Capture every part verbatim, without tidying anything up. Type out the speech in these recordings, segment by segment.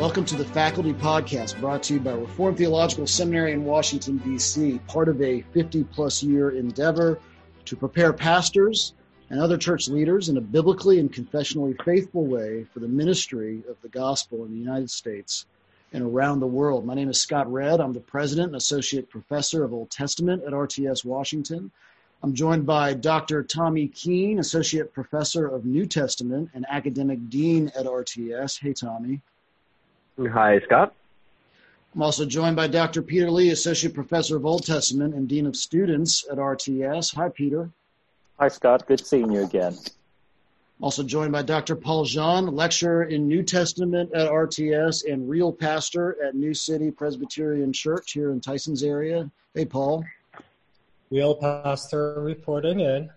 Welcome to the Faculty Podcast, brought to you by Reformed Theological Seminary in Washington, D C, part of a fifty-plus year endeavor to prepare pastors and other church leaders in a biblically and confessionally faithful way for the ministry of the gospel in the United States and around the world. My name is Scott Redd. I'm the president and associate professor of Old Testament at R T S Washington. I'm joined by Doctor Tommy Keene, associate professor of New Testament and academic dean at R T S. Hey, Tommy. Hi, Scott. I'm also joined by Doctor Peter Lee, associate professor of Old Testament and dean of students at R T S. Hi, Peter. Hi, Scott. Good seeing you again. Also joined by Doctor Paul Jean, lecturer in New Testament at R T S and real pastor at New City Presbyterian Church here in Tyson's area. Hey, Paul. Real pastor reporting in.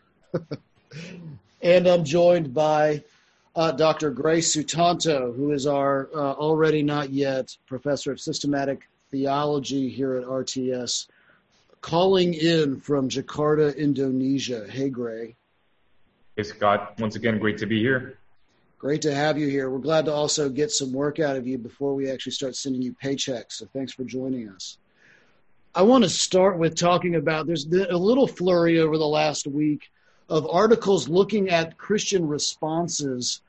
And I'm joined by uh, Doctor Grace Sutanto, who is our uh, already not yet professor of systematic theology here at R T S, calling in from Jakarta, Indonesia. Hey, Gray. Hey, Scott. Once again, great to be here. Great to have you here. We're glad to also get some work out of you before we actually start sending you paychecks. So thanks for joining us. I want to start with talking about, there's a little flurry over the last week of articles looking at Christian responses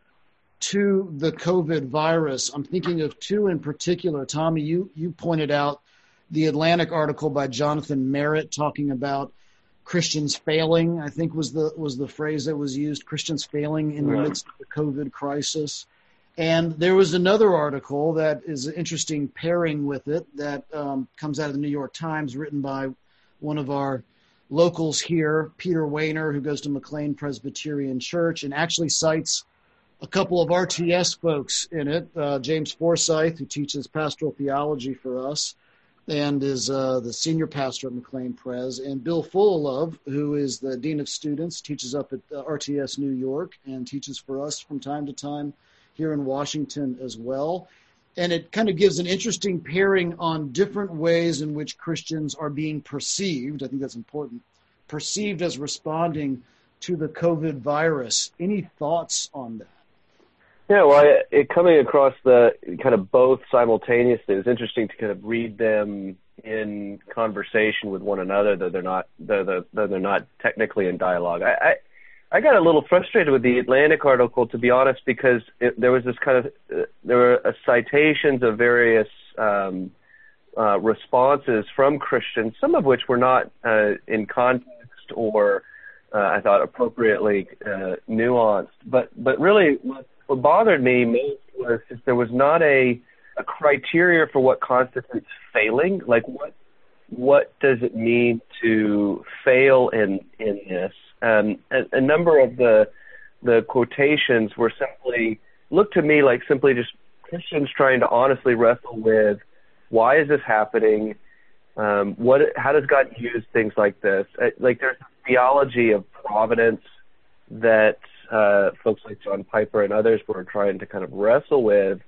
to the COVID virus. I'm thinking of two in particular. Tommy, you, you pointed out the Atlantic article by Jonathan Merritt talking about Christians failing, I think was the was the phrase that was used, Christians failing in the midst of the COVID crisis. And there was another article that is an interesting pairing with it that um, comes out of the New York Times, written by one of our locals here, Peter Wehner, who goes to McLean Presbyterian Church, and actually cites a couple of R T S folks in it, uh, James Forsyth, who teaches pastoral theology for us and is uh, the senior pastor at McLean Pres, and Bill Fullalove, who is the dean of students, teaches up at uh, R T S New York and teaches for us from time to time here in Washington as well. And it kind of gives an interesting pairing on different ways in which Christians are being perceived. I think that's important. Perceived as responding to the COVID virus. Any thoughts on that? Yeah, well, it, it coming across the kind of both simultaneously, it's interesting to kind of read them in conversation with one another, though they're not, though they're, though they're not technically in dialogue. I, I I got a little frustrated with the Atlantic article, to be honest, because it, there was this kind of uh, there were uh, citations of various um, uh, responses from Christians, some of which were not uh, in context or uh, I thought appropriately uh, nuanced. But but really, what, what bothered me most was just there was not a, a criteria for what constitutes failing. Like what what does it mean to fail in in this? Um, a, a number of the the quotations were simply, looked to me like simply just Christians trying to honestly wrestle with, why is this happening? Um, what? How does God use things like this? Uh, like there's a theology of providence that uh, folks like John Piper and others were trying to kind of wrestle with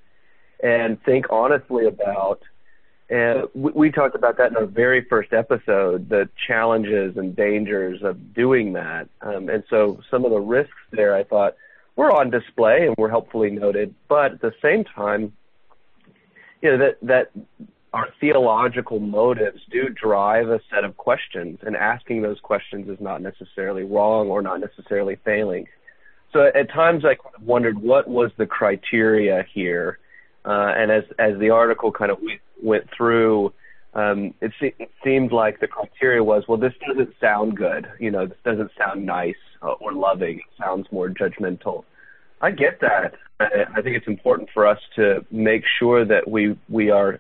and think honestly about. And we, we talked about that in our very first episode, the challenges and dangers of doing that. Um, and so some of the risks there, I thought, were on display and were helpfully noted. But at the same time, you know, that, that our theological motives do drive a set of questions, and asking those questions is not necessarily wrong or not necessarily failing. So at times I kind of wondered, what was the criteria here? Uh, and as as the article kind of went, went through, um, it, se- it seemed like the criteria was, well, this doesn't sound good. You know, this doesn't sound nice uh, or loving. It sounds more judgmental. I get that. I, I think it's important for us to make sure that we we are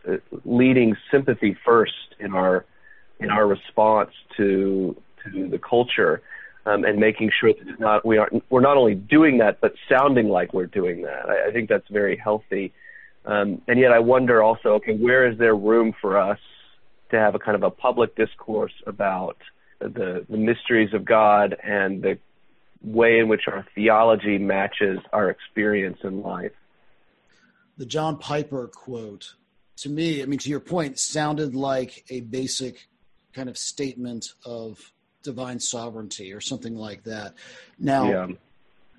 leading sympathy first in our in our response to to the culture. Um, and making sure that it's not, we aren't, we're not only doing that, but sounding like we're doing that. I, I think that's very healthy. Um, and yet I wonder also, okay, where is there room for us to have a kind of a public discourse about the, the mysteries of God and the way in which our theology matches our experience in life? The John Piper quote, to me, I mean, to your point, sounded like a basic kind of statement of divine sovereignty or something like that. Now, yeah.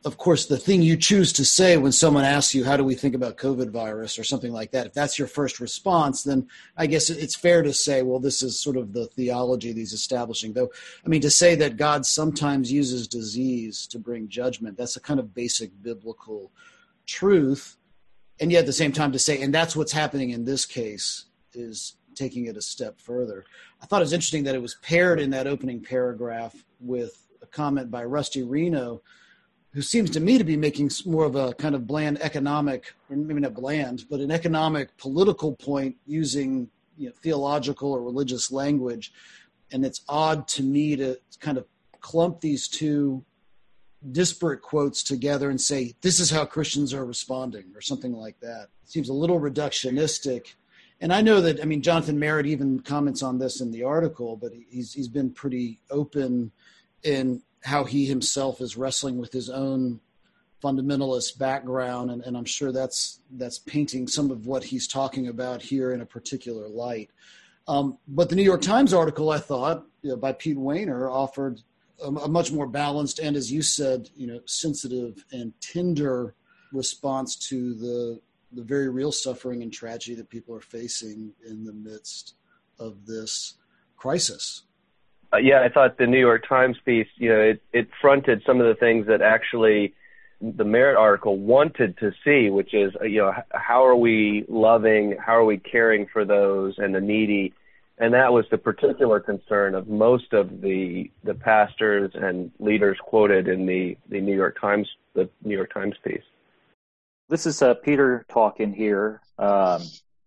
of course, the thing you choose to say when someone asks you, how do we think about COVID virus or something like that, if that's your first response, then I guess it's fair to say, well, this is sort of the theology that he's establishing. Though, I mean, to say that God sometimes uses disease to bring judgment, that's a kind of basic biblical truth. And yet at the same time to say, and that's what's happening in this case, is taking it a step further. I thought it was interesting that it was paired in that opening paragraph with a comment by Rusty Reno, who seems to me to be making more of a kind of bland economic, or maybe not bland, but an economic political point using, you know, theological or religious language. And it's odd to me to kind of clump these two disparate quotes together and say, this is how Christians are responding, or something like that. It seems a little reductionistic. And I know that, I mean, Jonathan Merritt even comments on this in the article, but he's he's been pretty open in how he himself is wrestling with his own fundamentalist background, and, and I'm sure that's that's painting some of what he's talking about here in a particular light. Um, but the New York Times article, I thought, you know, by Pete Wehner, offered a, a much more balanced and, as you said, you know, sensitive and tender response to the the very real suffering and tragedy that people are facing in the midst of this crisis. Uh, yeah, I thought the New York Times piece, you know, it, it fronted some of the things that actually the Merritt article wanted to see, which is, you know, how are we loving, how are we caring for those and the needy? And that was the particular concern of most of the the pastors and leaders quoted in the, the New York Times, the New York Times piece. This is uh, Peter talking here. Um,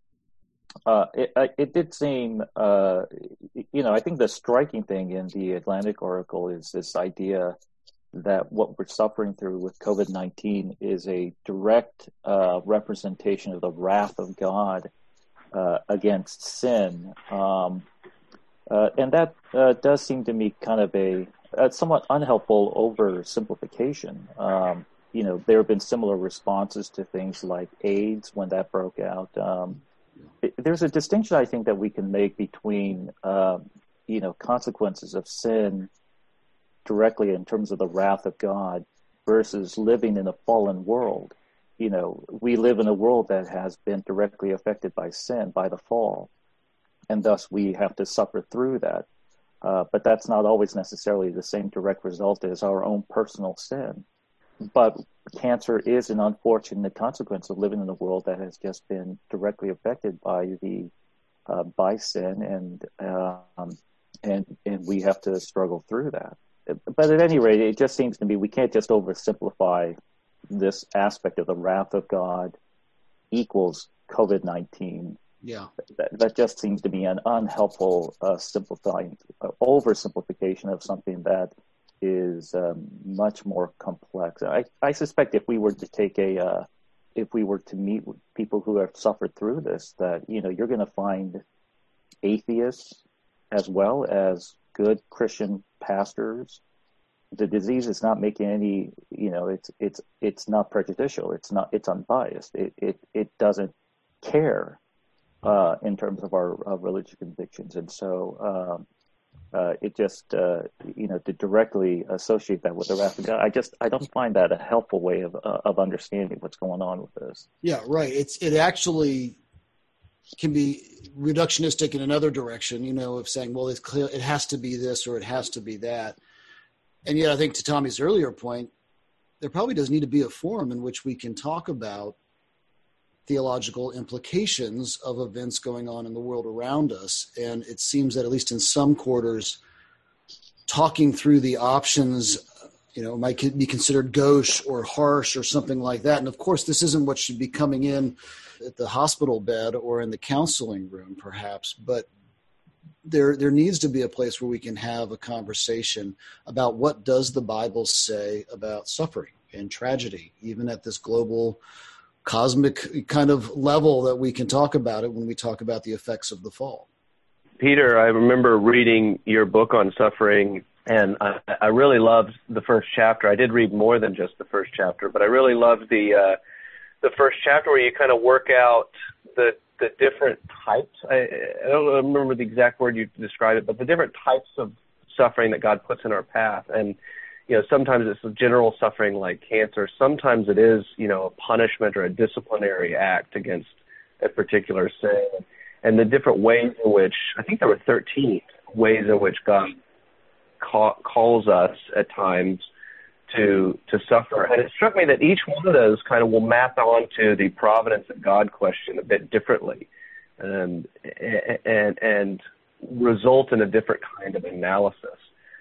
Uh, it, it did seem, uh, you know, I think the striking thing in the Atlantic article is this idea that what we're suffering through with COVID nineteen is a direct uh, representation of the wrath of God uh, against sin. Um, uh, and that uh, does seem to me kind of a, a somewhat unhelpful oversimplification. Um, you know, there have been similar responses to things like AIDS when that broke out. Um, There's a distinction, I think, that we can make between, uh, you know, consequences of sin directly in terms of the wrath of God versus living in a fallen world. You know, we live in a world that has been directly affected by sin, by the fall, and thus we have to suffer through that. Uh, but that's not always necessarily the same direct result as our own personal sin. But cancer is an unfortunate consequence of living in a world that has just been directly affected by the uh, by sin, and um, and and we have to struggle through that. But at any rate, it just seems to me we can't just oversimplify this aspect of the wrath of God equals COVID nineteen. Yeah, that, that just seems to be an unhelpful uh, simplifying uh, oversimplification of something that is um, much more complex. I, I suspect if we were to take a, uh, if we were to meet with people who have suffered through this, that, you know, you're going to find atheists as well as good Christian pastors. The disease is not making any, you know, it's, it's, it's not prejudicial. It's not, it's unbiased. It, it, it doesn't care uh, in terms of our, our religious convictions. And so, um, Uh, it just, uh, you know, to directly associate that with the wrath of God, I just, I don't find that a helpful way of uh, of understanding what's going on with this. Yeah, right. It's it actually can be reductionistic in another direction, you know, of saying, well, it's clear it has to be this or it has to be that. And yet I think to Tommy's earlier point, there probably does need to be a forum in which we can talk about theological implications of events going on in the world around us. And it seems that at least in some quarters, talking through the options, you know, might be considered gauche or harsh or something like that. And of course, this isn't what should be coming in at the hospital bed or in the counseling room, perhaps, but there there needs to be a place where we can have a conversation about what does the Bible say about suffering and tragedy, even at this global cosmic kind of level that we can talk about it when we talk about the effects of the fall. Peter, I remember reading your book on suffering, and I, I really loved the first chapter. I did read more than just the first chapter, but I really loved the uh, the first chapter where you kind of work out the the different types. I, I don't remember the exact word you described it, but the different types of suffering that God puts in our path. And you know, sometimes it's a general suffering like cancer. Sometimes it is, you know, a punishment or a disciplinary act against a particular sin. And the different ways in which, I think there were thirteen ways in which God ca- calls us at times to to suffer. And it struck me that each one of those kind of will map onto the providence of God question a bit differently, and and and result in a different kind of analysis.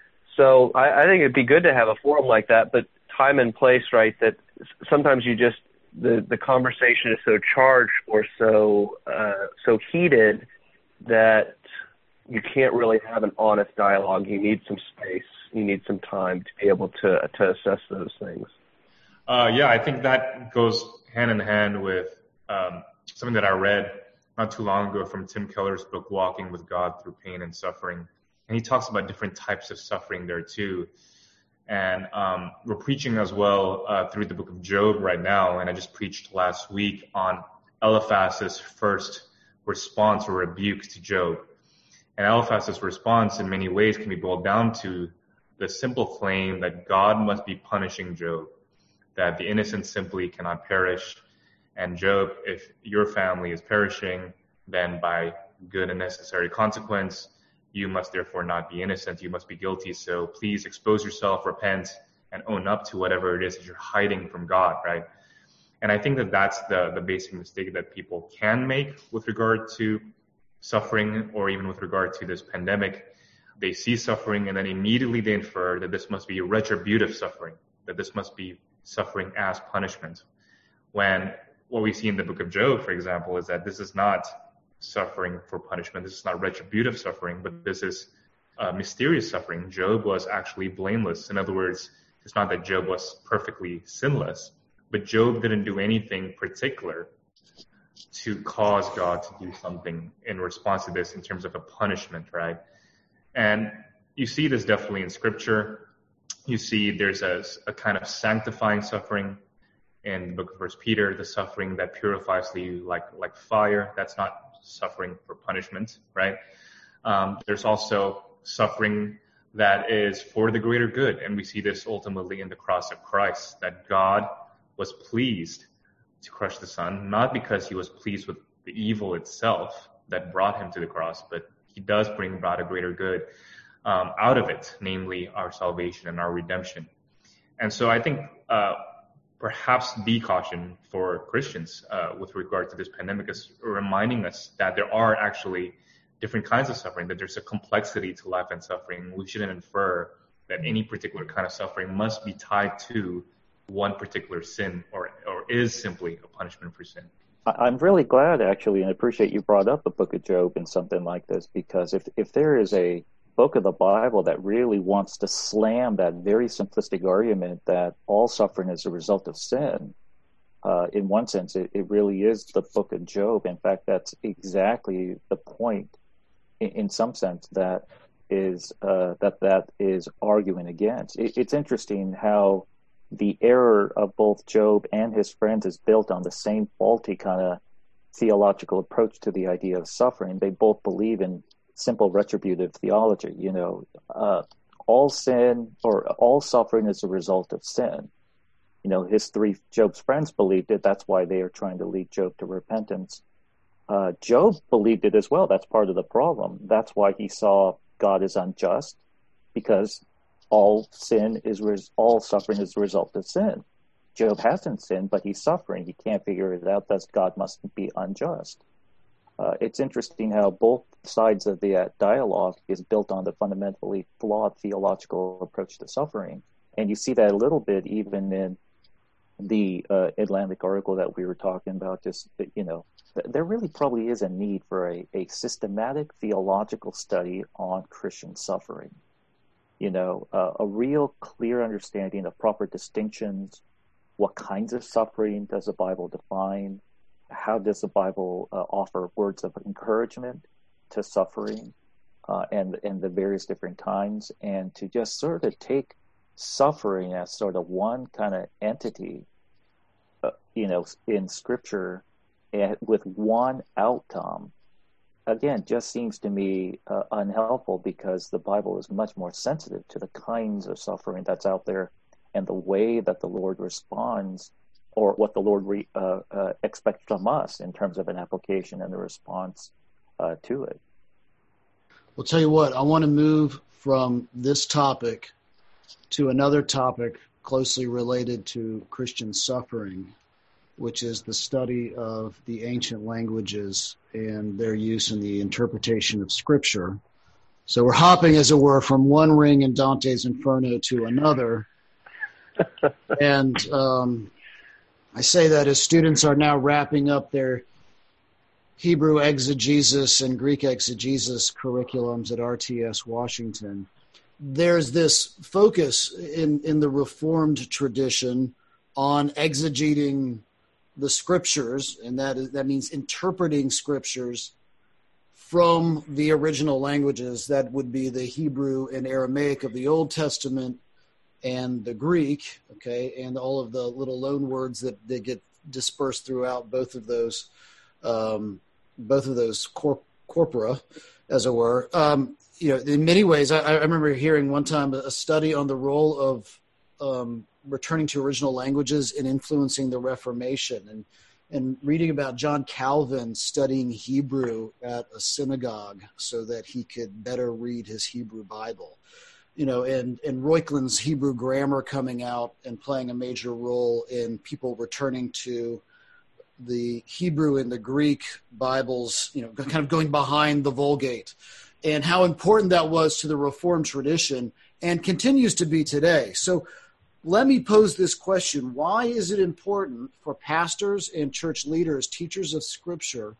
So I, I think it'd be good to have a forum like that, but time and place, right, that sometimes you just, the, the conversation is so charged or so uh, so heated that you can't really have an honest dialogue. You need some space. You need some time to be able to to assess those things. Uh, yeah, I think that goes hand in hand with um, something that I read not too long ago from Tim Keller's book, Walking with God Through Pain and Suffering. And he talks about different types of suffering there too. And um, we're preaching as well uh, through the book of Job right now. And I just preached last week on Eliphaz's first response or rebuke to Job. And Eliphaz's response in many ways can be boiled down to the simple claim that God must be punishing Job, that the innocent simply cannot perish. And Job, if your family is perishing, then by good and necessary consequence, you must therefore not be innocent. You must be guilty. So please expose yourself, repent, and own up to whatever it is that you're hiding from God, right? And I think that that's the, the basic mistake that people can make with regard to suffering, or even with regard to this pandemic. They see suffering and then immediately they infer that this must be retributive suffering, that this must be suffering as punishment. When what we see in the book of Job, for example, is that this is not suffering for punishment. This is not retributive suffering, but this is uh, mysterious suffering. Job was actually blameless. In other words, it's not that Job was perfectly sinless, but Job didn't do anything particular to cause God to do something in response to this in terms of a punishment, right? And you see this definitely in Scripture. You see there's a, a kind of sanctifying suffering in the book of First Peter, the suffering that purifies you like like fire. That's not suffering for punishment, right? Um, there's also suffering that is for the greater good, and we see this ultimately in the cross of Christ, that God was pleased to crush the Son, not because he was pleased with the evil itself that brought him to the cross, but he does bring about a greater good um, out of it, namely our salvation and our redemption. And so I think uh, perhaps the caution for Christians uh, with regard to this pandemic is reminding us that there are actually different kinds of suffering, that there's a complexity to life and suffering. We shouldn't infer that any particular kind of suffering must be tied to one particular sin or, or is simply a punishment for sin. I'm really glad, actually, and I appreciate you brought up the book of Job and something like this, because if if there is a book of the Bible that really wants to slam that very simplistic argument that all suffering is a result of sin, uh, in one sense, it, it really is the book of Job. In fact, that's exactly the point, in, in some sense, that is uh, that that is arguing against. It, it's interesting how the error of both Job and his friends is built on the same faulty kind of theological approach to the idea of suffering. They both believe in simple retributive theology. You know, uh, all sin or all suffering is a result of sin. You know, his three Job's friends believed it. That's why they are trying to lead Job to repentance. Uh, Job believed it as well. That's part of the problem. That's why he saw God as unjust, because all sin is res- all suffering is a result of sin. Job hasn't sinned, but he's suffering. He can't figure it out. Thus, God must be unjust. Uh, it's interesting how both sides of the uh, dialogue is built on the fundamentally flawed theological approach to suffering, and you see that a little bit even in the uh, Atlantic article that we were talking about. Just you know, th- there really probably is a need for a, a systematic theological study on Christian suffering. You know, uh, a real clear understanding of proper distinctions. What kinds of suffering does the Bible define? How does the Bible uh, offer words of encouragement to suffering uh, and and the various different kinds? And to just sort of take suffering as sort of one kind of entity, uh, you know, in Scripture, and with one outcome, again, just seems to me uh, unhelpful, because the Bible is much more sensitive to the kinds of suffering that's out there and the way that the Lord responds, or what the Lord re, uh, uh, expects from us in terms of an application and the response uh, to it. Well, tell you what, I want to move from this topic to another topic closely related to Christian suffering, which is the study of the ancient languages and their use in the interpretation of Scripture. So we're hopping, as it were, from one ring in Dante's Inferno to another. And um, I say that as students are now wrapping up their Hebrew exegesis and Greek exegesis curriculums at R T S Washington. There's this focus in, in the Reformed tradition on exegeting the Scriptures, and that is, that means interpreting Scriptures from the original languages. That would be the Hebrew and Aramaic of the Old Testament and the Greek, okay, and all of the little loan words that, that get dispersed throughout both of those, um, both of those corp- corpora, as it were. Um, you know, in many ways, I, I remember hearing one time a study on the role of um, returning to original languages in influencing the Reformation, and and reading about John Calvin studying Hebrew at a synagogue so that he could better read his Hebrew Bible. You know, and, and Reuchlin's Hebrew grammar coming out and playing a major role in people returning to the Hebrew and the Greek Bibles, you know, kind of going behind the Vulgate, and how important that was to the Reformed tradition and continues to be today. So let me pose this question. Why is it important for pastors and church leaders, teachers of Scripture,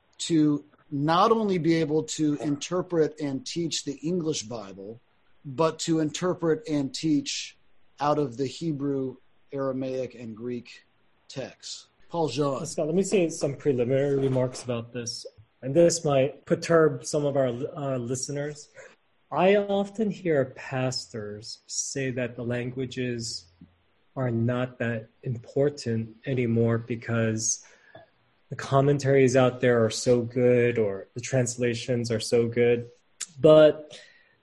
to not only be able to interpret and teach the English Bible, but to interpret and teach out of the Hebrew, Aramaic, and Greek texts? Paul Jean. Scott, let me say some preliminary remarks about this, and this might perturb some of our uh, listeners. I often hear pastors say that the languages are not that important anymore because the commentaries out there are so good, or the translations are so good. But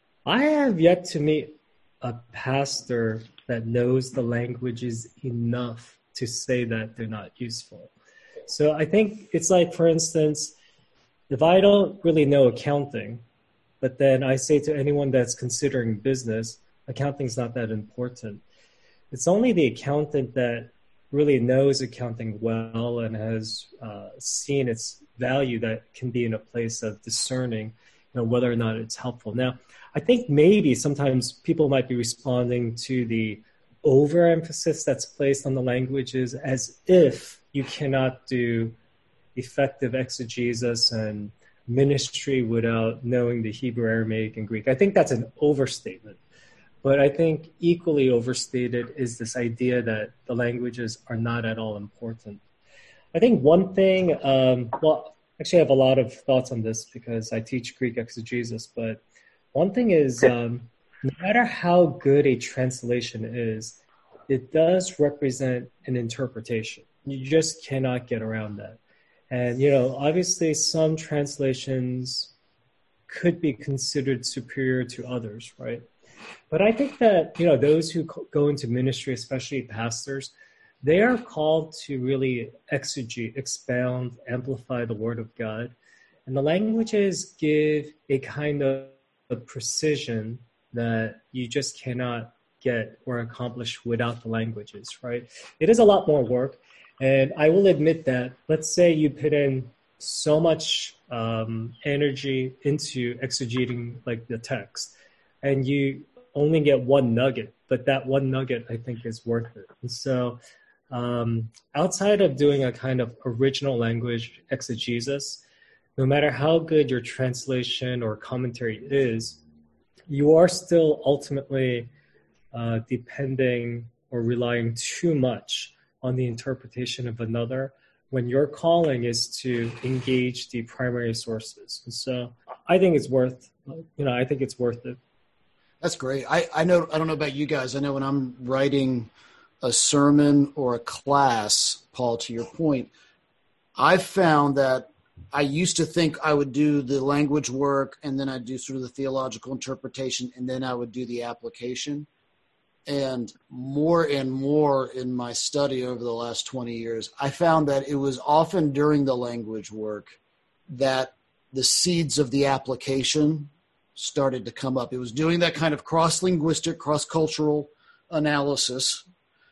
I have yet to meet a pastor that knows the languages enough to say that they're not useful. So I think it's like, for instance, if I don't really know accounting, but then I say to anyone that's considering business, accounting's not that important. It's only the accountant that really knows accounting well and has uh, seen its value that can be in a place of discerning, you know, whether or not it's helpful. Now, I think maybe sometimes people might be responding to the overemphasis that's placed on the languages, as if you cannot do effective exegesis and ministry without knowing the Hebrew, Aramaic, and Greek. I think that's an overstatement. But I think equally overstated is this idea that the languages are not at all important. I think one thing, um, well, actually I have a lot of thoughts on this because I teach Greek exegesis, but one thing is, um, no matter how good a translation is, it does represent an interpretation. You just cannot get around that. And, you know, obviously some translations could be considered superior to others, right? But I think that, you know, those who go into ministry, especially pastors, they are called to really exegete, expound, amplify the Word of God. And the languages give a kind of a precision that you just cannot get or accomplish without the languages, right? It is a lot more work. And I will admit that, let's say you put in so much um, energy into exegeting like the text, and you only get one nugget, but that one nugget I think is worth it. And so um, outside of doing a kind of original language exegesis, no matter how good your translation or commentary is, you are still ultimately uh, depending or relying too much on the interpretation of another when your calling is to engage the primary sources. And so I think it's worth, you know, I think it's worth it. That's great. I, I know, I don't know about you guys. I know when I'm writing a sermon or a class, Paul, to your point, I've found that I used to think I would do the language work and then I'd do sort of the theological interpretation and then I would do the application. And more and more in my study over the last twenty years, I found that it was often during the language work that the seeds of the application started to come up. It was doing that kind of cross-linguistic, cross-cultural analysis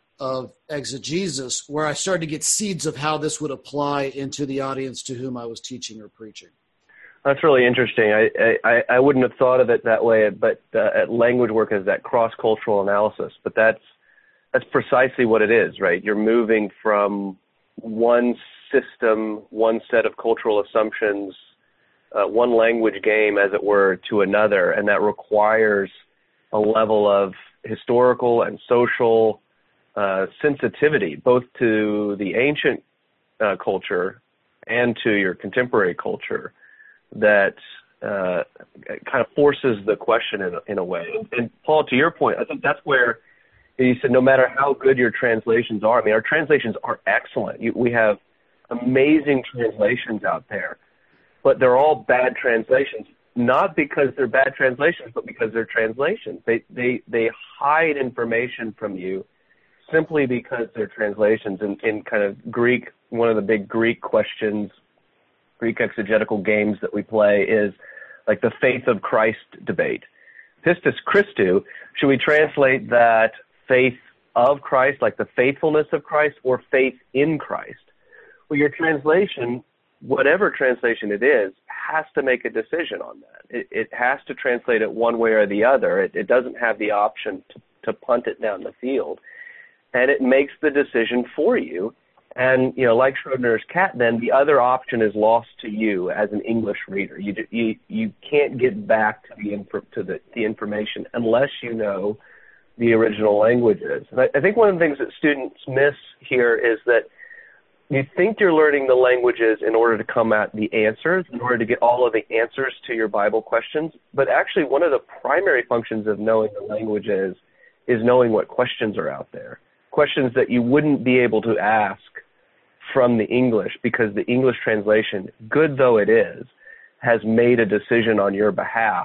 of exegesis where I started to get seeds of how this would apply into the audience to whom I was teaching or preaching. That's really interesting. I, I, I wouldn't have thought of it that way, but uh, language work is that cross-cultural analysis. But that's that's precisely what it is, right? You're moving from one system, one set of cultural assumptions, uh, one language game, as it were, to another, and that requires a level of historical and social uh, sensitivity, both to the ancient uh, culture and to your contemporary culture, that uh, kind of forces the question in, in a way. And Paul, to your point, I think that's where you said no matter how good your translations are, I mean, our translations are excellent. You, we have amazing translations out there, but they're all bad translations, not because they're bad translations, but because they're translations. They, they, they hide information from you simply because they're translations. In, in kind of Greek, one of the big Greek questions, Greek exegetical games that we play is like the faith of Christ debate. Pistis Christou, should we translate that faith of Christ, like the faithfulness of Christ, or faith in Christ? Well, your translation, whatever translation it is, has to make a decision on that. It, it has to translate it one way or the other. It, it doesn't have the option to, to punt it down the field. And it makes the decision for you. And, you know, like Schrodinger's cat, then the other option is lost to you as an English reader. You you, you can't get back to the info, to the, the information unless you know the original languages. And I, I think one of the things that students miss here is that you think you're learning the languages in order to come at the answers, in order to get all of the answers to your Bible questions. But actually, one of the primary functions of knowing the languages is knowing what questions are out there. Questions that you wouldn't be able to ask from the English because the English translation, good though it is, has made a decision on your behalf.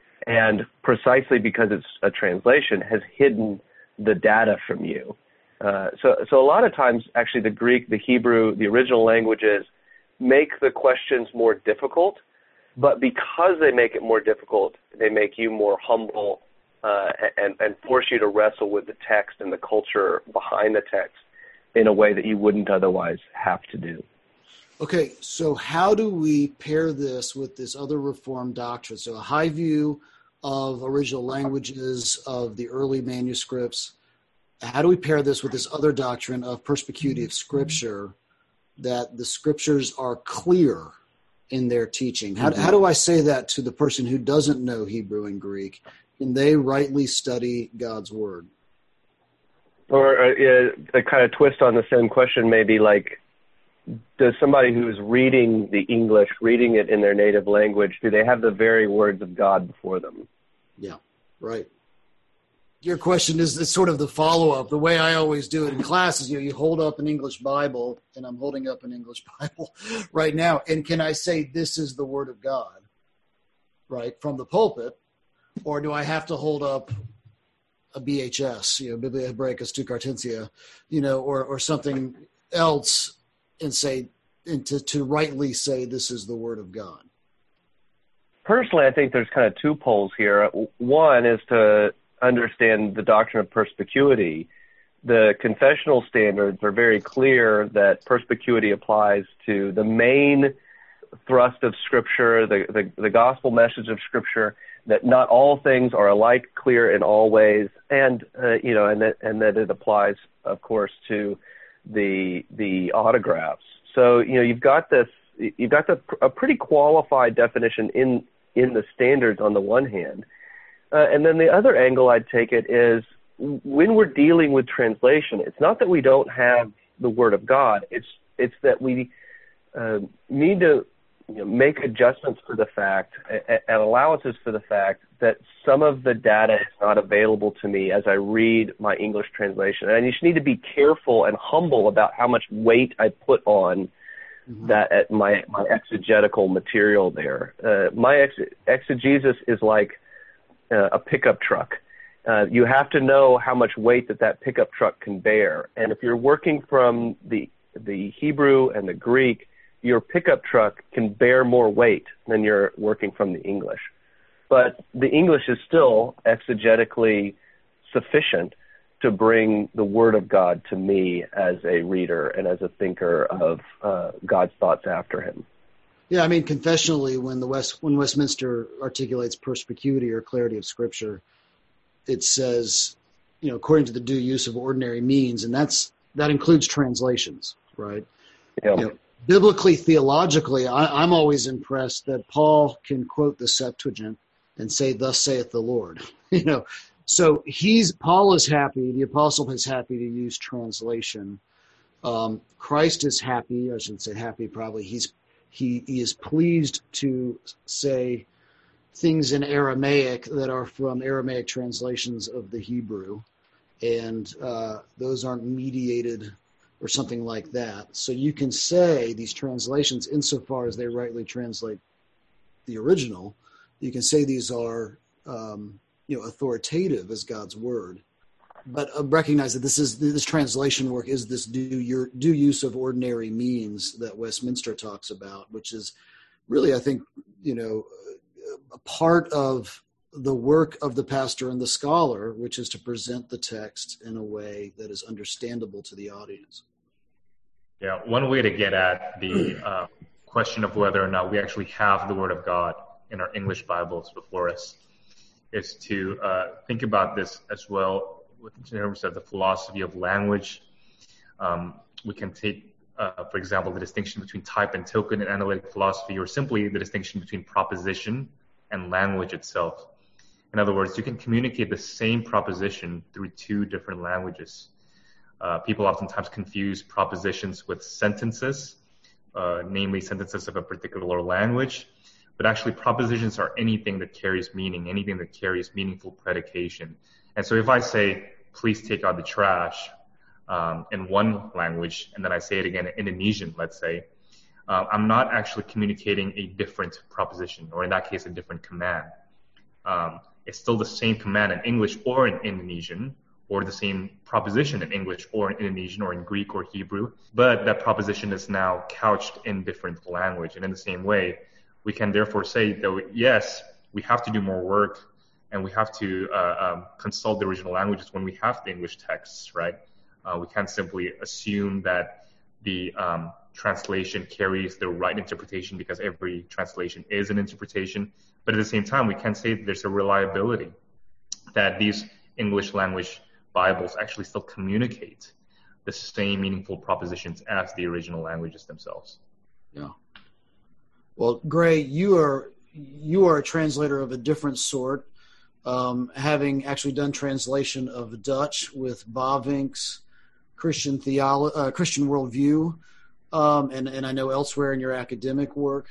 And precisely because it's a translation, has hidden the data from you. Uh, so, so a lot of times, actually, the Greek, the Hebrew, the original languages make the questions more difficult, but because they make it more difficult, they make you more humble uh, and, and force you to wrestle with the text and the culture behind the text in a way that you wouldn't otherwise have to do. Okay, so how do we pair this with this other Reformed doctrine? So a high view of original languages, of the early manuscripts. How do we pair this with this other doctrine of perspicuity of Scripture, that the Scriptures are clear in their teaching? How, how do I say that to the person who doesn't know Hebrew and Greek? Can they rightly study God's Word? Or uh, a kind of twist on the same question may be like, does somebody who's reading the English, reading it in their native language, do they have the very words of God before them? Yeah, right. Your question is, is sort of the follow-up. The way I always do it in class is, you know, you hold up an English Bible, and I'm holding up an English Bible right now, and can I say this is the Word of God, right, from the pulpit, or do I have to hold up a B H S, you know, Biblia Hebraicus Tu Cartentia, you know, or or something else, and say, and to, to rightly say this is the Word of God? Personally, I think there's kind of two poles here. One is to understand the doctrine of perspicuity. The confessional standards are very clear that perspicuity applies to the main thrust of Scripture, the, the, the gospel message of Scripture, that not all things are alike clear in all ways, and uh, you know, and that and that it applies, of course, to the the autographs. So you know, you've got this, you've got the, a pretty qualified definition in in the standards on the one hand, uh, and then the other angle I'd take it is when we're dealing with translation, it's not that we don't have the Word of God. It's it's that we uh, need to you know, make adjustments for the fact and allowances for the fact that some of the data is not available to me as I read my English translation. And I just need to be careful and humble about how much weight I put on mm-hmm. that my my exegetical material there. Uh, my ex- exegesis is like uh, a pickup truck. Uh, you have to know how much weight that that pickup truck can bear. And if you're working from the the Hebrew and the Greek, your pickup truck can bear more weight than you're working from the English. But the English is still exegetically sufficient to bring the Word of God to me as a reader and as a thinker of uh, God's thoughts after him. Yeah, I mean, confessionally, when the West when Westminster articulates perspicuity or clarity of Scripture, it says, you know, according to the due use of ordinary means, and that's that includes translations, right? Yeah. You know, biblically, theologically, I, I'm always impressed that Paul can quote the Septuagint and say, "Thus saith the Lord." You know, so he's Paul is happy. The apostle is happy to use translation. Um, Christ is happy. I shouldn't say happy. Probably he's he, he is pleased to say things in Aramaic that are from Aramaic translations of the Hebrew, and uh, those aren't mediated or something like that. So you can say these translations, insofar as they rightly translate the original, you can say these are um, you know, authoritative as God's word. But uh, recognize that this is this translation work is this due, your, due use of ordinary means that Westminster talks about, which is really, I think, you know, a part of the work of the pastor and the scholar, which is to present the text in a way that is understandable to the audience. Yeah, one way to get at the uh, question of whether or not we actually have the Word of God in our English Bibles before us is to uh, think about this as well in terms of the philosophy of language. Um, we can take, uh, for example, the distinction between type and token in analytic philosophy, or simply the distinction between proposition and language itself. In other words, you can communicate the same proposition through two different languages. Uh, people oftentimes confuse propositions with sentences, uh, namely sentences of a particular language. But actually, propositions are anything that carries meaning, anything that carries meaningful predication. And so if I say, please take out the trash um, in one language, and then I say it again in Indonesian, let's say, uh, I'm not actually communicating a different proposition, or in that case, a different command. Um, it's still the same command in English or in Indonesian, or the same proposition in English or in Indonesian or in Greek or Hebrew, but that proposition is now couched in different language. And in the same way, we can therefore say that, yes, we have to do more work and we have to uh, um, consult the original languages when we have the English texts, right? Uh, we can't simply assume that the um, translation carries the right interpretation because every translation is an interpretation. But at the same time, we can say that there's a reliability that these English language Bibles actually still communicate the same meaningful propositions as the original languages themselves. Yeah. Well, Gray, you are you are a translator of a different sort, um, having actually done translation of Dutch with Bavinck's Christian theolo- uh, Christian worldview, um, and and I know elsewhere in your academic work.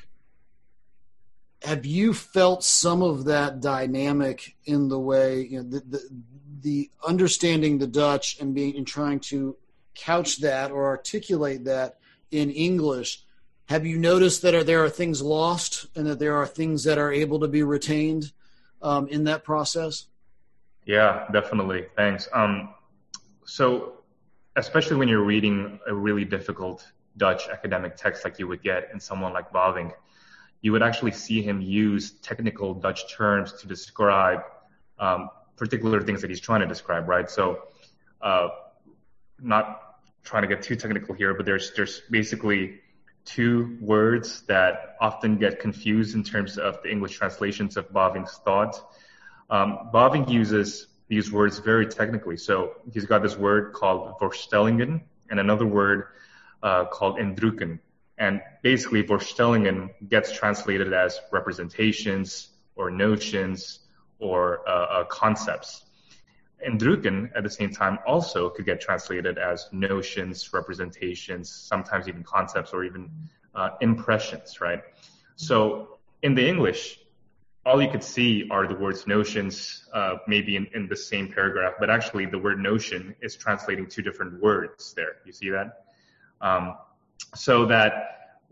Have you felt some of that dynamic in the way, you know, the, the, the understanding the Dutch and being and trying to couch that or articulate that in English? Have you noticed that are, there are things lost and that there are things that are able to be retained um, in that process? Yeah, definitely. Thanks. Um, so especially when you're reading a really difficult Dutch academic text like you would get in someone like Bavinck, you would actually see him use technical Dutch terms to describe um, particular things that he's trying to describe, right? So uh, not trying to get too technical here, but there's there's basically two words that often get confused in terms of the English translations of Bavinck's thought. Um, Bavinck uses these words very technically. So he's got this word called voorstellingen and another word uh, called indrukken. And basically, voorstellingen gets translated as representations or notions or uh, uh, concepts. Indrukken, at the same time, also could get translated as notions, representations, sometimes even concepts or even uh, impressions, right? So in the English, all you could see are the words notions, uh, maybe in, in the same paragraph, but actually the word notion is translating two different words there. You see that? Um, so that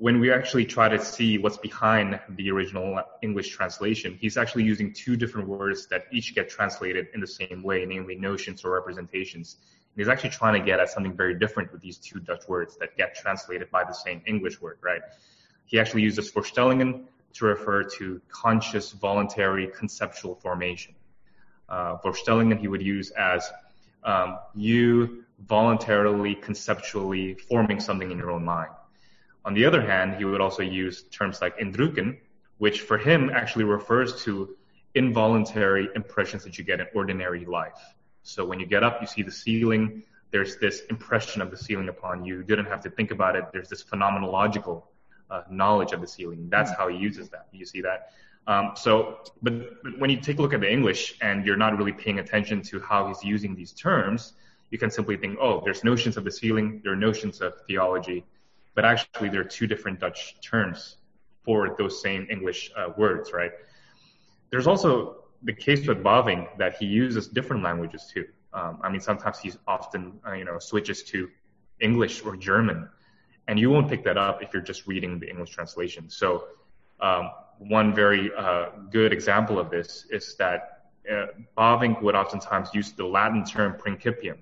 when we actually try to see what's behind the original English translation, he's actually using two different words that each get translated in the same way, namely notions or representations. And he's actually trying to get at something very different with these two Dutch words that get translated by the same English word, right? He actually uses Voorstellingen to refer to conscious, voluntary, conceptual formation. Uh, Voorstellingen he would use as um, you voluntarily, conceptually forming something in your own mind. On the other hand, he would also use terms like indrukken, which for him actually refers to involuntary impressions that you get in ordinary life. So when you get up, you see the ceiling, there's this impression of the ceiling upon you. You didn't have to think about it. There's this phenomenological uh, knowledge of the ceiling. That's how he uses that. You see that? Um, so, but, but when you take a look at the English and you're not really paying attention to how he's using these terms, you can simply think, oh, there's notions of the ceiling, there are notions of theology. But actually, there are two different Dutch terms for those same English uh, words, right? There's also the case with Bavinck that he uses different languages too. Um, I mean, sometimes he often, uh, you know, switches to English or German, and you won't pick that up if you're just reading the English translation. So, um, one very uh, good example of this is that uh, Bavinck would oftentimes use the Latin term principium.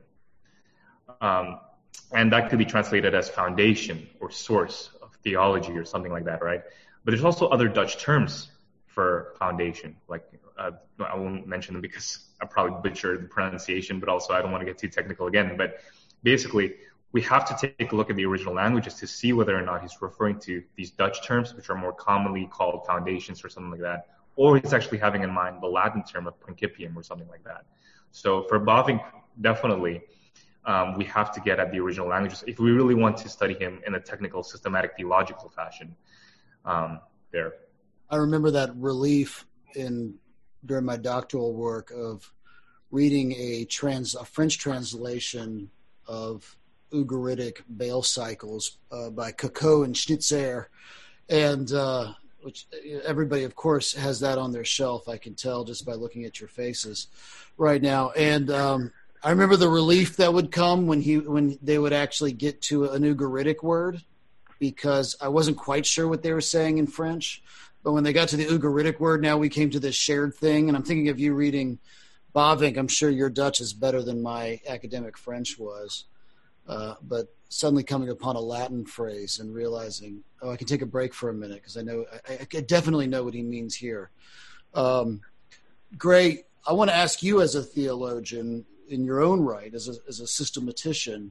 Um, And that could be translated as foundation or source of theology or something like that, right? But there's also other Dutch terms for foundation. Like, uh, I won't mention them because I probably butchered the pronunciation, but also I don't want to get too technical again. But basically, we have to take a look at the original languages to see whether or not he's referring to these Dutch terms, which are more commonly called foundations or something like that, or he's actually having in mind the Latin term of principium or something like that. So for Bavinck, definitely, Um, we have to get at the original languages if we really want to study him in a technical, systematic, theological fashion. Um, there. I remember that relief in during my doctoral work of reading a trans a French translation of Ugaritic Bale Cycles uh, by Cocteau and Schnitzer, and uh, which everybody, of course, has that on their shelf. I can tell just by looking at your faces right now, and. Um, I remember the relief that would come when he when they would actually get to an Ugaritic word, because I wasn't quite sure what they were saying in French. But when they got to the Ugaritic word, now we came to this shared thing. And I'm thinking of you reading Bavinck. I'm sure your Dutch is better than my academic French was. Uh, but suddenly coming upon a Latin phrase and realizing, oh, I can take a break for a minute because I know I, I definitely know what he means here. Um, Gray, I want to ask you as a theologian, in your own right, as a, as a systematician,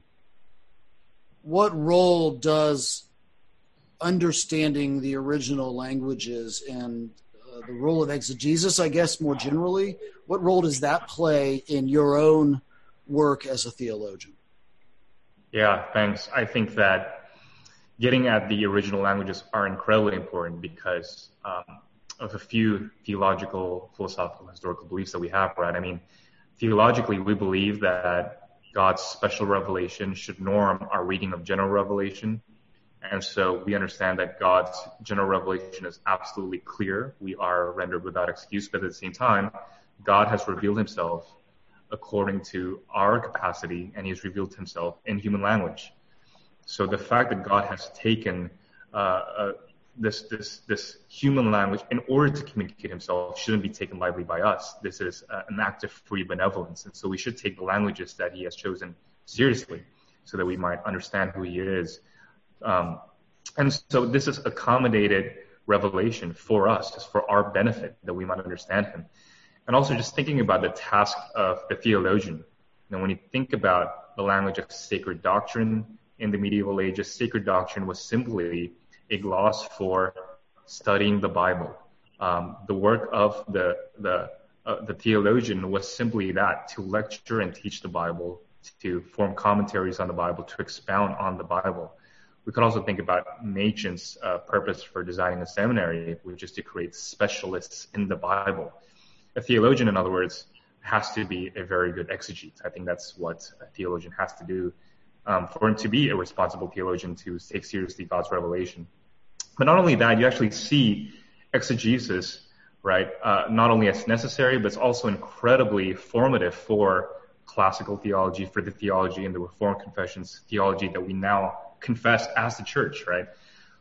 what role does understanding the original languages and uh, the role of exegesis, I guess, more generally, what role does that play in your own work as a theologian? Yeah, thanks. I think that getting at the original languages are incredibly important because um, of a few theological, philosophical, historical beliefs that we have, right? I mean, theologically, we believe that God's special revelation should norm our reading of general revelation. And so we understand that God's general revelation is absolutely clear. We are rendered without excuse, but at the same time, God has revealed himself according to our capacity, and he has revealed himself in human language. So the fact that God has taken uh, uh, this this this human language in order to communicate himself shouldn't be taken lightly by us. This is uh, an act of free benevolence, and so we should take the languages that he has chosen seriously so that we might understand who he is. Um, and so this is accommodated revelation for us, just for our benefit, that we might understand him. And also just thinking about the task of the theologian. You know, when you think about the language of sacred doctrine in the medieval ages, sacred doctrine was simply a gloss for studying the Bible. Um, the work of the the uh, the theologian was simply that, to lecture and teach the Bible, to form commentaries on the Bible, to expound on the Bible. We could also think about Machen's uh, purpose for designing a seminary, which is to create specialists in the Bible. A theologian, in other words, has to be a very good exegete. I think that's what a theologian has to do um, for him to be a responsible theologian, to take seriously God's revelation. But not only that, you actually see exegesis, right, uh, not only as necessary, but it's also incredibly formative for classical theology, for the theology in the Reformed confessions, theology that we now confess as the church, right?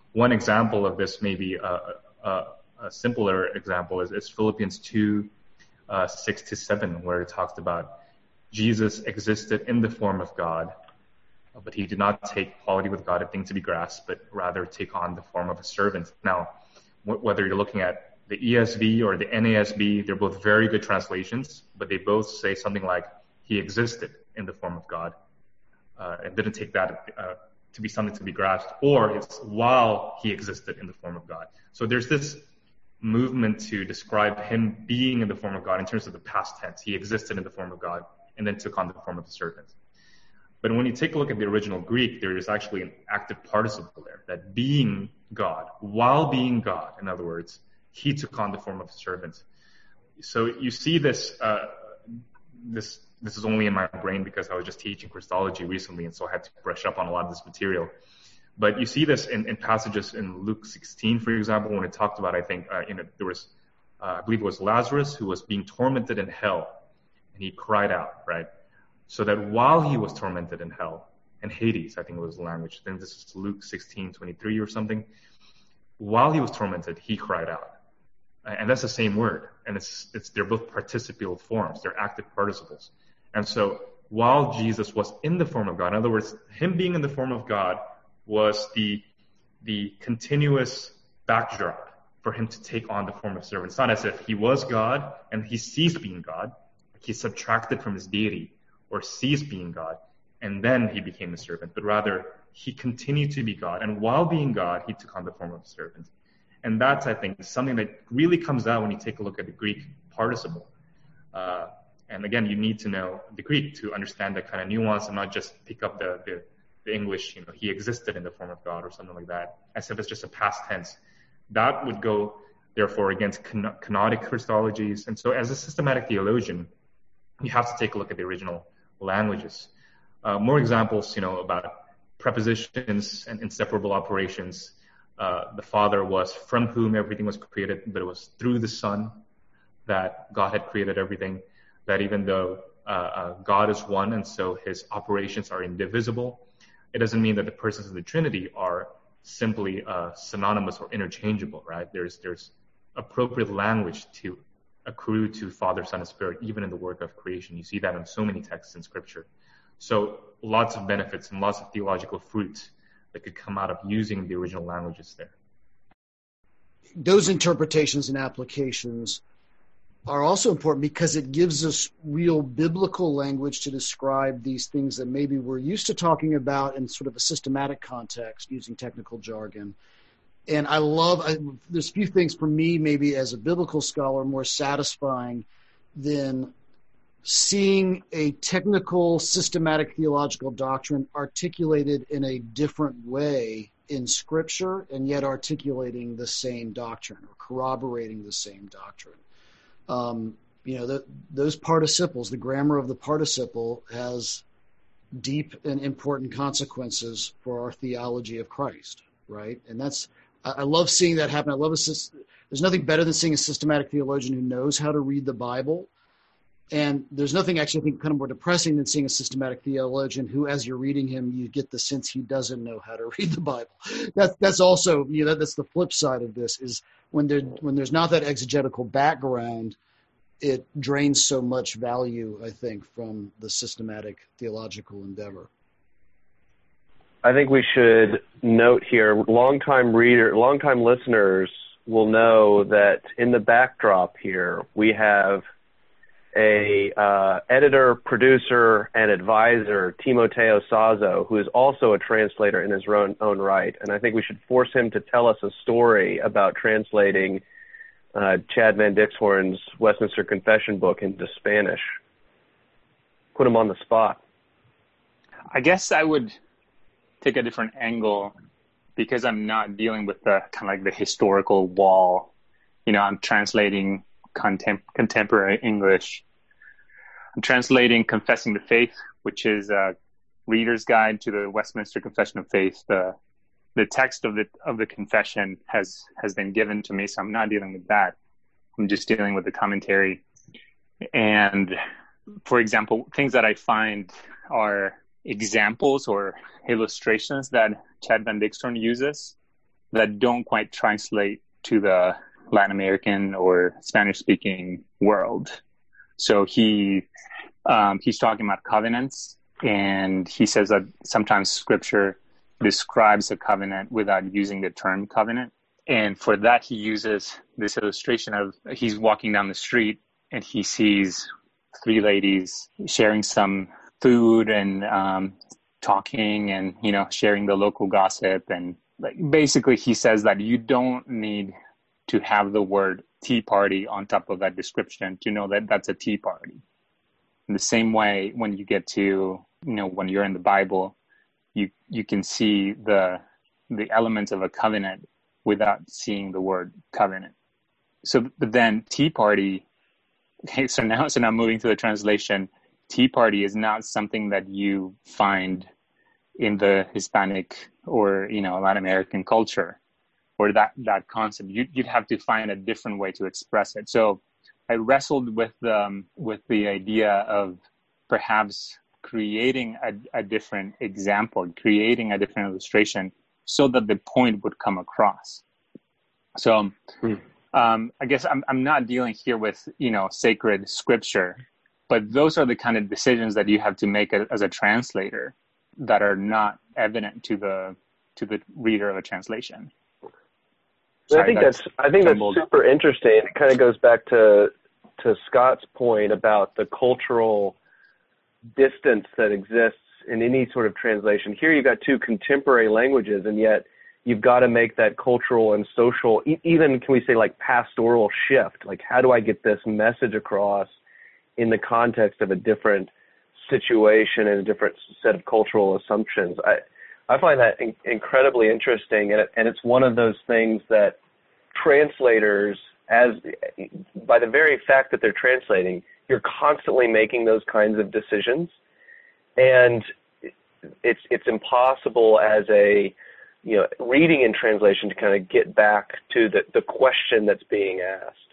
one example of this, maybe a, a, a simpler example, is, is Philippians two, uh, six to seven, where it talks about Jesus existed in the form of God, but he did not take equality with God a thing to be grasped, but rather take on the form of a servant. Now, wh- whether you're looking at the E S V or the N A S B, they're both very good translations, but they both say something like, he existed in the form of God, uh, and didn't take that uh, to be something to be grasped, or it's while he existed in the form of God. So there's this movement to describe him being in the form of God in terms of the past tense. He existed in the form of God and then took on the form of a servant. But when you take a look at the original Greek, there is actually an active participle there, that being God, while being God, in other words, he took on the form of a servant. So you see this, uh, this, this is only in my brain because I was just teaching Christology recently, and so I had to brush up on a lot of this material. But you see this in, in passages in Luke sixteen, for example, when it talked about, I think, uh, in a, there was, uh, I believe it was Lazarus who was being tormented in hell, and he cried out, right? So that while he was tormented in hell, and Hades, I think it was the language, then this is Luke sixteen twenty-three or something, while he was tormented, he cried out. And that's the same word. And it's, it's, they're both participial forms. They're active participles. And so while Jesus was in the form of God, in other words, him being in the form of God was the, the continuous backdrop for him to take on the form of servant. It's not as if he was God and he ceased being God. Like he subtracted from his deity or ceased being God, and then he became a servant. But rather, he continued to be God. And while being God, he took on the form of a servant. And that's, I think, something that really comes out when you take a look at the Greek participle. Uh, and again, you need to know the Greek to understand that kind of nuance and not just pick up the, the, the English, you know, he existed in the form of God or something like that, as if it's just a past tense. That would go, therefore, against can- canonic Christologies. And so as a systematic theologian, you have to take a look at the original languages. Uh, more examples, you know, about prepositions and inseparable operations. Uh, the Father was from whom everything was created, but it was through the Son that God had created everything. That even though uh, uh, God is one and so his operations are indivisible, it doesn't mean that the persons of the Trinity are simply uh, synonymous or interchangeable, right? There's there's appropriate language to accrue to Father, Son, and Spirit, even in the work of creation. You see that in so many texts in Scripture. So lots of benefits and lots of theological fruits that could come out of using the original languages there. Those interpretations and applications are also important because it gives us real biblical language to describe these things that maybe we're used to talking about in sort of a systematic context, using technical jargon. And I love, I, there's a few things for me, maybe as a biblical scholar, more satisfying than seeing a technical, systematic theological doctrine articulated in a different way in Scripture, and yet articulating the same doctrine or corroborating the same doctrine. Um, you know, the, those participles, the grammar of the participle has deep and important consequences for our theology of Christ, right? And that's, I, I love seeing that happen. I love a, there's nothing better than seeing a systematic theologian who knows how to read the Bible. And there's nothing actually, I think, kind of more depressing than seeing a systematic theologian who, as you're reading him, you get the sense he doesn't know how to read the Bible. That's that's also, you know, that, that's the flip side of this, is when there when there's not that exegetical background, it drains so much value, I think, from the systematic theological endeavor. I think we should note here, longtime reader, longtime listeners will know that in the backdrop here we have a uh, editor, producer, and advisor, Timoteo Sazo, who is also a translator in his own, own right. And I think we should force him to tell us a story about translating uh, Chad Van Dixhoorn's Westminster Confession book into Spanish. Put him on the spot. I guess I would take a different angle because I'm not dealing with the kind of like the historical wall. You know, I'm translating Contem- contemporary English. I'm translating Confessing the Faith, which is a reader's guide to the Westminster Confession of Faith. The the text of the of the confession has has been given to me, so I'm not dealing with that. I'm just dealing with the commentary. And for example, things that I find are examples or illustrations that Chad Van Dixhoorn uses that don't quite translate to the Latin American or Spanish speaking world. So he um, he's talking about covenants, and he says that sometimes scripture describes a covenant without using the term covenant. And for that, he uses this illustration of he's walking down the street and he sees three ladies sharing some food and um, talking and, you know, sharing the local gossip. And like basically he says that you don't need to have the word tea party on top of that description to know that that's a tea party. In the same way, when you get to, you know, when you're in the Bible, you you can see the the elements of a covenant without seeing the word covenant. So but then tea party, okay, so now so now moving to the translation, tea party is not something that you find in the Hispanic or, you know, Latin American culture, or that, that concept. You, you'd have to find a different way to express it. So I wrestled with um, with the idea of perhaps creating a, a different example, creating a different illustration so that the point would come across. So hmm. um, I guess I'm I'm not dealing here with, you know, sacred scripture, but those are the kind of decisions that you have to make a, as a translator that are not evident to the to the reader of a translation. Sorry, I think that's, that's I think jumbled. That's super interesting. It kind of goes back to to Scott's point about the cultural distance that exists in any sort of translation. Here you've got two contemporary languages, and yet you've got to make that cultural and social, even can we say like pastoral shift? Like, how do I get this message across in the context of a different situation and a different set of cultural assumptions? I I find that in, incredibly interesting, and, it, and it's one of those things that translators, as by the very fact that they're translating, you're constantly making those kinds of decisions, and it's it's impossible as a you know reading in translation to kind of get back to the, the question that's being asked.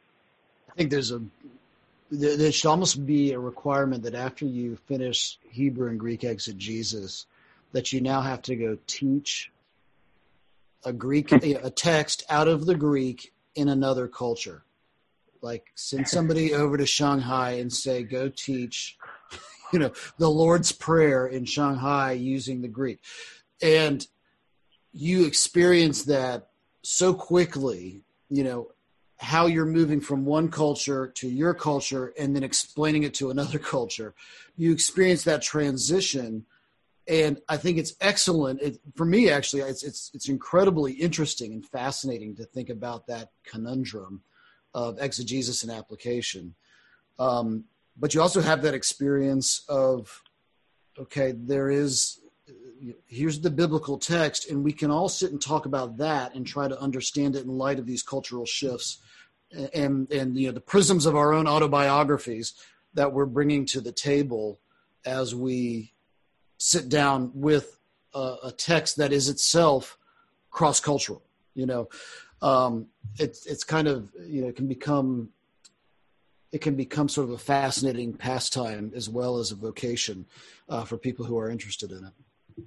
I think there's a there should almost be a requirement that after you finish Hebrew and Greek exegesis, that you now have to go teach a Greek a text out of the Greek in another culture. Like send somebody over to Shanghai and say, go teach, you know, the Lord's Prayer in Shanghai using the Greek. And you experience that so quickly, you know, how you're moving from one culture to your culture and then explaining it to another culture. You experience that transition. And I think it's excellent. It, for me, actually, it's, it's it's incredibly interesting and fascinating to think about that conundrum of exegesis and application. Um, but you also have that experience of, okay, there is, here's the biblical text, and we can all sit and talk about that and try to understand it in light of these cultural shifts and, and you know, the prisms of our own autobiographies that we're bringing to the table as we sit down with a, a text that is itself cross-cultural. You know, um, it's it's kind of, you know, it can become it can become sort of a fascinating pastime as well as a vocation uh, for people who are interested in it.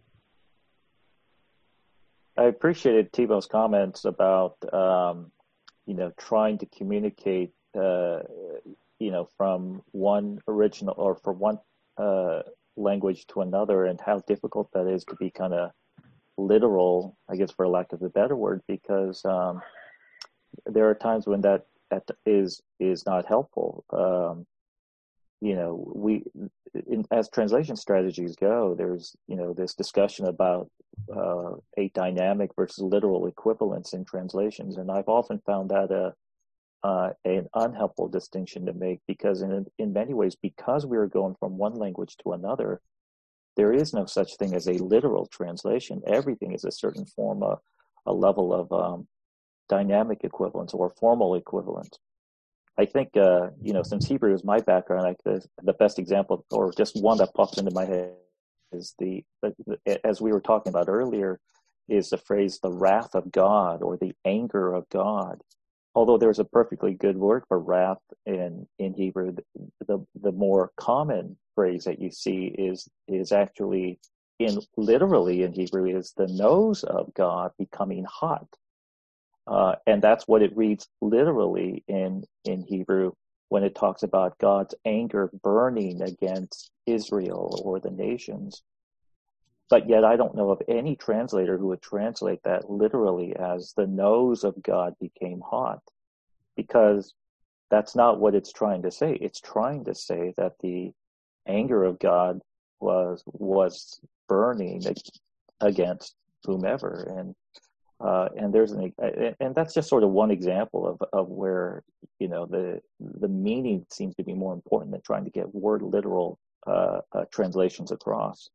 I appreciated Thibault's comments about um, you know trying to communicate uh, you know from one original or from one uh, language to another, and how difficult that is to be kind of literal, I guess, for lack of a better word, because um, there are times when that, that is is not helpful. Um, you know, we in, as translation strategies go, there's you know this discussion about uh, a dynamic versus literal equivalence in translations, and I've often found that a uh, an unhelpful distinction to make, because in in many ways, because we are going from one language to another, there is no such thing as a literal translation. Everything is a certain form of a level of um, dynamic equivalence or formal equivalence. I think, uh, you know, since Hebrew is my background, I, the, the best example, or just one that pops into my head, is the, the, as we were talking about earlier, is the phrase, the wrath of God, or the anger of God. Although there's a perfectly good word for wrath in, in Hebrew, the, the the more common phrase that you see is is actually in literally in Hebrew is the nose of God becoming hot. Uh, and that's what it reads literally in, in Hebrew when it talks about God's anger burning against Israel or the nations. But yet I don't know of any translator who would translate that literally as the nose of God became hot, because that's not what it's trying to say. It's trying to say that the anger of God was was burning against whomever, and uh, and there's an and that's just sort of one example of, of where, you know, the the meaning seems to be more important than trying to get word literal uh, uh, translations across.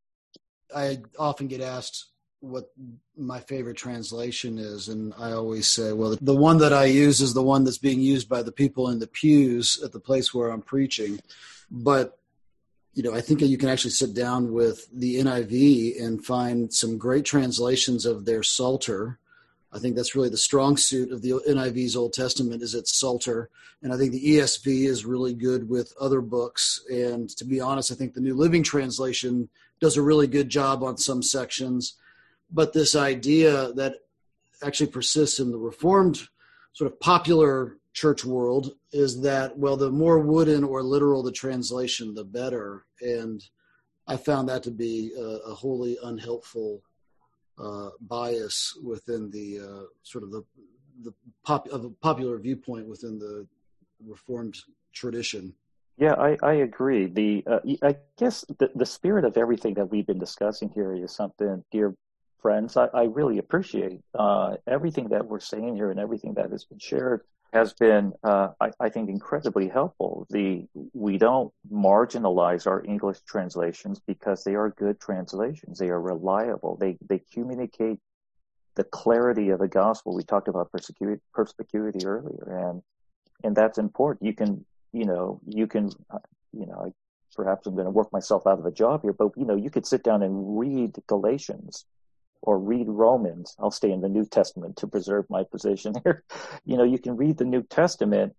I often get asked what my favorite translation is, and I always say, well, the one that I use is the one that's being used by the people in the pews at the place where I'm preaching. But, you know, I think you can actually sit down with the N I V and find some great translations of their Psalter. I think that's really the strong suit of the N I V's Old Testament is its Psalter. And I think the E S V is really good with other books. And to be honest, I think the New Living Translation does a really good job on some sections. But this idea that actually persists in the Reformed sort of popular church world is that, well, the more wooden or literal the translation, the better. And I found that to be a, a wholly unhelpful uh, bias within the uh, sort of the, the pop, of a popular viewpoint within the Reformed tradition. Yeah, I, I agree. The uh, I guess the, the spirit of everything that we've been discussing here is something, dear friends, I, I really appreciate. Uh, everything that we're saying here and everything that has been shared has been, uh, I, I think, incredibly helpful. The we don't marginalize our English translations because they are good translations. They are reliable. They they communicate the clarity of the gospel. We talked about perspicuity, perspicuity earlier, and and that's important. You can. You know, you can, uh, you know, I, perhaps I'm going to work myself out of a job here, but, you know, you could sit down and read Galatians or read Romans. I'll stay in the New Testament to preserve my position here. You know, you can read the New Testament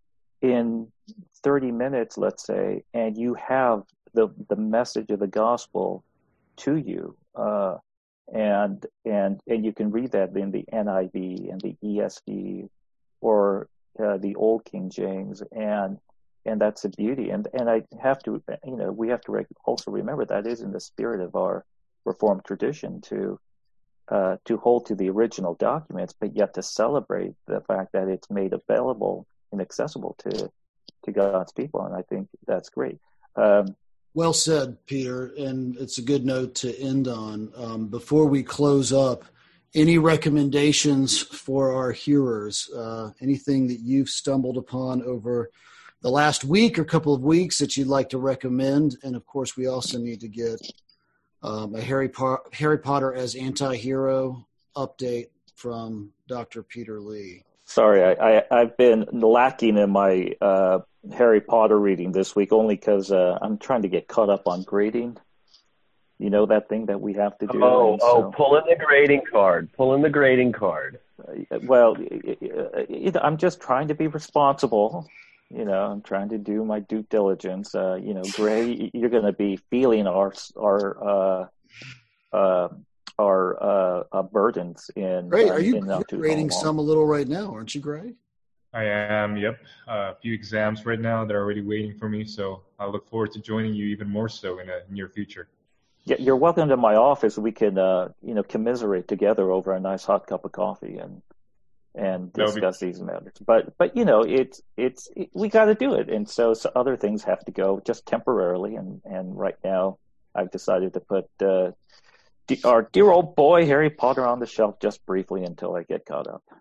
in thirty minutes, let's say, and you have the, the message of the gospel to you. Uh, and, and, and you can read that in the N I V and the E S V or Uh, the old King James, and and that's the beauty. And and I have to, you know, we have to rec- also remember that is in the spirit of our Reformed tradition to uh, to hold to the original documents, but yet to celebrate the fact that it's made available and accessible to to God's people. And I think that's great. Um, well said, Peter. And it's a good note to end on. Um, before we close up, any recommendations for our hearers? Uh, anything that you've stumbled upon over the last week or couple of weeks that you'd like to recommend? And of course, we also need to get um, a Harry, po- Harry Potter as Anti-Hero update from Doctor Peter Lee. Sorry, I, I, I've been lacking in my uh, Harry Potter reading this week only because uh, I'm trying to get caught up on grading. You know, that thing that we have to do. Oh, and oh, so, pull in the grading card. Pull in the grading card. Uh, well, it, it, I'm just trying to be responsible. You know, I'm trying to do my due diligence. Uh, you know, Gray, you're going to be feeling our our uh, uh, our uh, uh, burdens in. Gray, uh, are you in you're grading some a little right now, aren't you, Gray? I am, yep. Uh, a few exams right now that are already waiting for me, so I look forward to joining you even more so in a near future. Yeah, you're welcome to my office. We can, uh, you know, commiserate together over a nice hot cup of coffee and and discuss be- these matters. But but you know, it's it's it, we got to do it, and so, so other things have to go just temporarily. And, and right now, I've decided to put uh, d- our dear old boy Harry Potter on the shelf just briefly until I get caught up.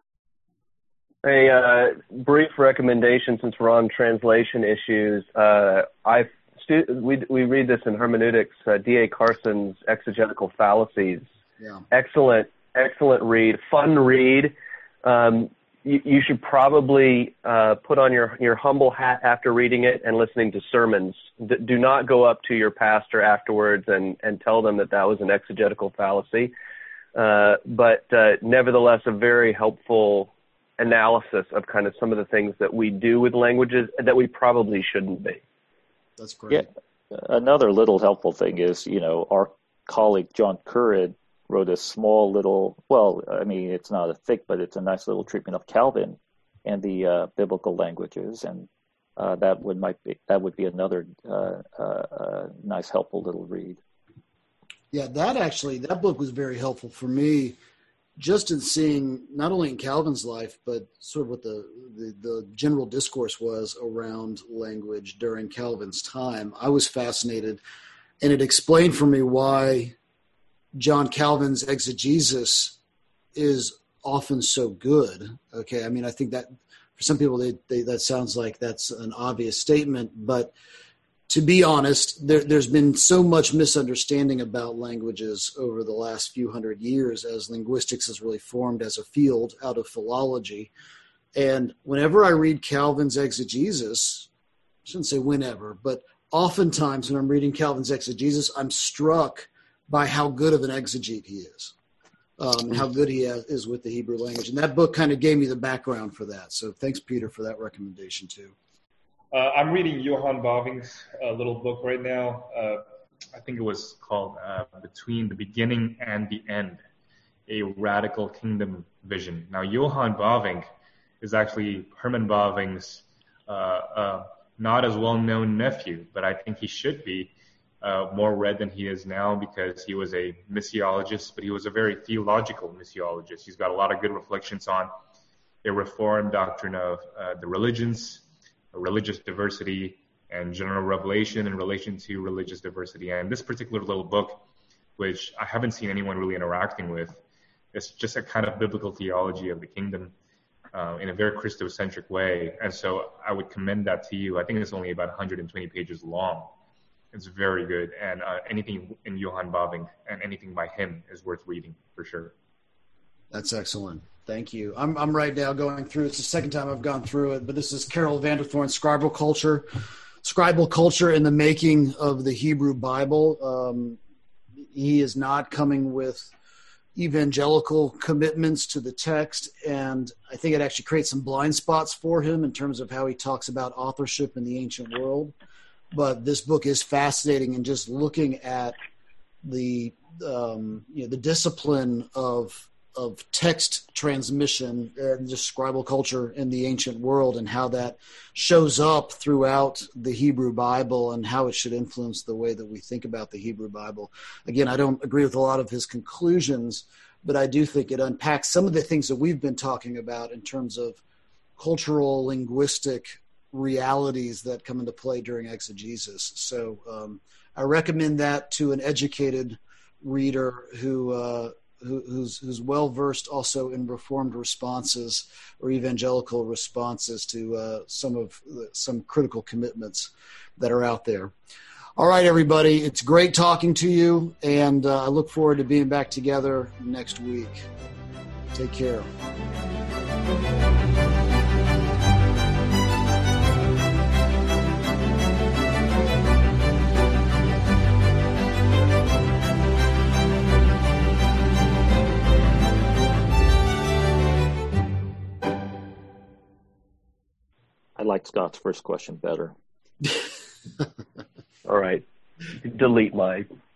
A uh, brief recommendation, since we're on translation issues. Uh, I we we read this in hermeneutics. Uh, D A Carson's Exegetical Fallacies. Yeah. Excellent, excellent read. Fun read. Um, you, you should probably uh, put on your your humble hat after reading it and listening to sermons. D- do not go up to your pastor afterwards and and tell them that that was an exegetical fallacy. Uh, but uh, nevertheless, a very helpful analysis of kind of some of the things that we do with languages that we probably shouldn't be. That's great. Yeah. Another little helpful thing is, you know, our colleague John Currid wrote a small little, well, I mean, it's not a thick, but it's a nice little treatment of Calvin and the uh, biblical languages, and uh, that would might be that would be another uh, uh, uh, nice, helpful little read. Yeah, that actually, that book was very helpful for me, just in seeing not only in Calvin's life, but sort of what the, the, the general discourse was around language during Calvin's time. I was fascinated, and it explained for me why John Calvin's exegesis is often so good. Okay, I mean, I think that for some people, they, they, that sounds like that's an obvious statement, but to be honest, there, there's been so much misunderstanding about languages over the last few hundred years as linguistics has really formed as a field out of philology. And whenever I read Calvin's exegesis, I shouldn't say whenever, but oftentimes when I'm reading Calvin's exegesis, I'm struck by how good of an exegete he is, um, and how good he is with the Hebrew language. And that book kind of gave me the background for that. So thanks, Peter, for that recommendation too. Uh, I'm reading Johann Boving's uh, little book right now. Uh, I think it was called uh, Between the Beginning and the End, A Radical Kingdom Vision. Now, Johann Boving is actually Herman Boving's uh, uh, not as well-known nephew, but I think he should be uh, more read than he is now because he was a missiologist, but he was a very theological missiologist. He's got a lot of good reflections on a Reformed doctrine of uh, the religions, religious diversity, and general revelation in relation to religious diversity. And this particular little book, which I haven't seen anyone really interacting with, it's just a kind of biblical theology of the kingdom uh, in a very Christocentric way. And so I would commend that to you. I think it's only about one hundred twenty pages long. It's very good. And uh, anything in Johann Boving and anything by him is worth reading for sure. That's excellent. Thank you. I'm I'm right now going through, it's the second time I've gone through it, but this is Carol Vanderthorn's Scribal Culture, Scribal Culture in the Making of the Hebrew Bible. Um, he is not coming with evangelical commitments to the text, and I think it actually creates some blind spots for him in terms of how he talks about authorship in the ancient world. But this book is fascinating, and just looking at the um, you know the discipline of of text transmission and just scribal culture in the ancient world and how that shows up throughout the Hebrew Bible and how it should influence the way that we think about the Hebrew Bible. Again, I don't agree with a lot of his conclusions, but I do think it unpacks some of the things that we've been talking about in terms of cultural, linguistic realities that come into play during exegesis. So um, I recommend that to an educated reader who uh, Who, who's, who's well-versed also in Reformed responses or evangelical responses to uh, some of the, some critical commitments that are out there. All right, everybody, it's great talking to you, and uh, I look forward to being back together next week. Take care. I liked Scott's first question better. All right. Delete mine.